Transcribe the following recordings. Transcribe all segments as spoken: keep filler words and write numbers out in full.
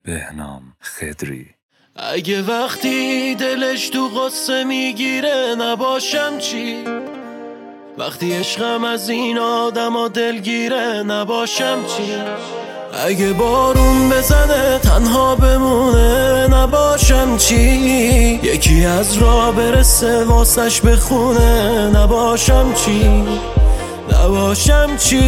بهنام خضری. اگه وقتی دلش تو غصه میگیره نباشم چی؟ وقتی عشقم از این آدم دلگیره نباشم چی؟ اگه بارون بزنه تنها بمونه نباشم چی؟ یکی از راه برسه واسش بخونه نباشم چی؟ نباشم چی؟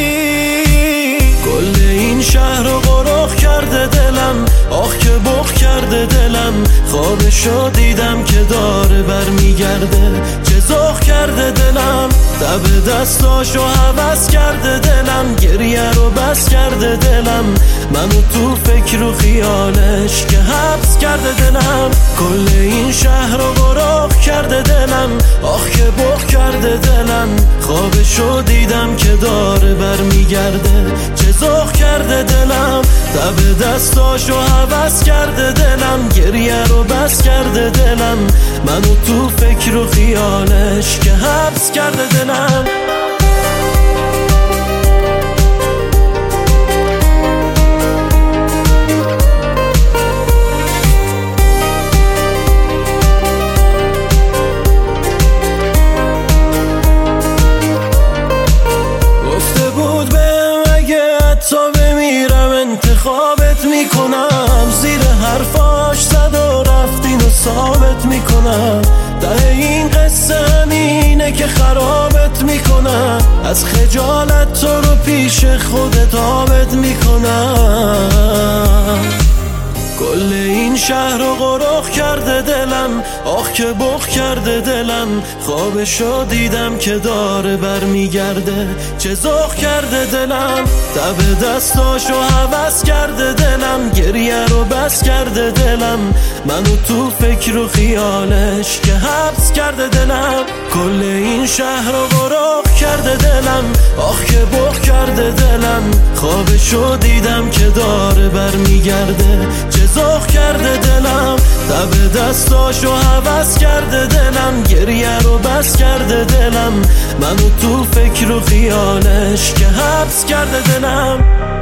کل این شهر رو غرق کرده دلم، آخ که بغ کرده دلم. خوابشو دیدم که داره برمیگرده، چه ذوق کرده دلم. تب دستاشو هوس کرده دلم، گریه رو بس کرده دلم. منو تو فکر و خیالش که حبس کرده دلم. کل این شهر رو غرق کرده دلم، آخ که بغ کرده دلم. خوابشو دیدم که داره برمیگرده، چه ذوق کرده دلم. تب دستاشو هوس کرده دلم، گریه رو بس کرده دلم. منو تو فکر و خیالش که حبس کرده دلم. گفته بود بهم اگه تا بمیرم انتخابت میکنم، زیر حرفاش زد و رفت اینو ثابت میکنم. ته این قصه همینه که خرابت میکنم، از خجالت تو رو پیش خودت آبت میکنم. کل این شهر رو غرق کرده دلم، آخ که بغ کرده دلم. خوابشو دیدم که داره برمیگرده، چه ذوق کرده دلم. تب دستاشو هوس کرده دلم، گریه رو بس کرده دلم. منو تو فکر و خیالش که حبس کرده دلم. کل این شهر رو غرق کرده دلم، آخ که بغ کرده دلم. خوابشو دیدم که داره برمیگرده، چه ذوق کرده دلم. تب دستاشو هوس کرده دلم، گریه رو بس کرده دلم. منو تو فکر و خیالش که حبس کرده دلم.